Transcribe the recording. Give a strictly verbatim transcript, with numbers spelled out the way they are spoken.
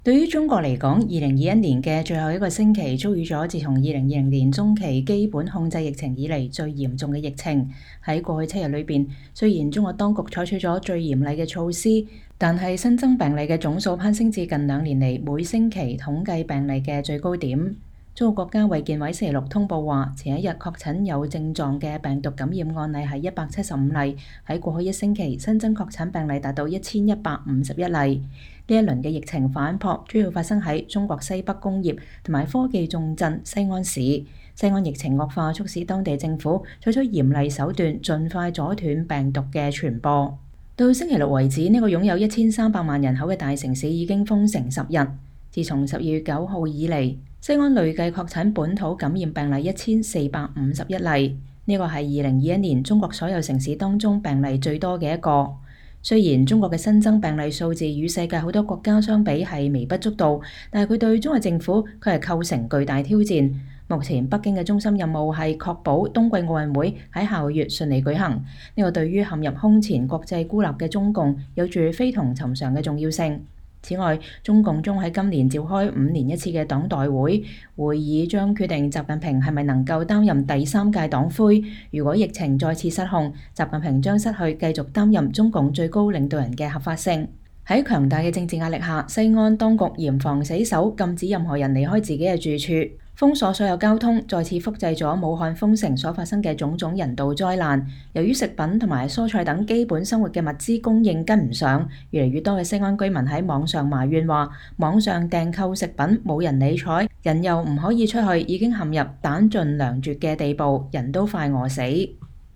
對於中國嚟講，二零二一年嘅最後一個星期遭遇咗自從二零二零年中期基本控制疫情以嚟最嚴重嘅疫情。喺過去七日裏邊，雖然中國當局採取咗最嚴厲嘅措施，但係新增病例嘅總數攀升至近兩年嚟每星期統計病例嘅最高點。中國國家衛健委星期六通報話，前一日確診有症狀嘅病毒感染案例係一百七十五例，喺過去一星期新增確診病例達到一千一百五十一例。呢一輪嘅疫情反撲主要發生喺中國西北工業同埋科技重鎮西安市。西安疫情惡化，促使當地政府採取嚴厲手段，盡快阻斷病毒嘅傳播。到星期六為止，呢、這個擁有一千三百萬人口嘅大城市已經封城十日。自從十二月九號以嚟，西安累計確診本土感染病例一千四百五十一例，呢、這個係二零二一年中國所有城市當中病例最多嘅一個。雖然中國嘅新增病例數字與世界好多國家相比係微不足道，但係佢對中國政府佢係構成巨大挑戰。目前北京嘅中心任務係確保冬季奧運會喺下個月順利舉行，呢、這個對於陷入空前國際孤立嘅中共有住非同尋常嘅重要性。此外，中共將喺今年召開五年一次嘅黨代會，會議將決定習近平係咪能夠擔任第三屆黨魁。如果疫情再次失控，習近平將失去繼續擔任中共最高領導人嘅合法性。喺強大嘅政治壓力下，西安當局嚴防死守，禁止任何人離開自己嘅住處，封鎖所有交通，再次複製咗武漢封城所發生嘅種種人道災難。由於食品同埋蔬菜等基本生活嘅物資供應跟唔上，越嚟越多嘅西安居民喺網上埋怨話，網上訂購食品冇人理睬，人又唔可以出去，已經陷入彈盡糧絕嘅地步，人都快餓死。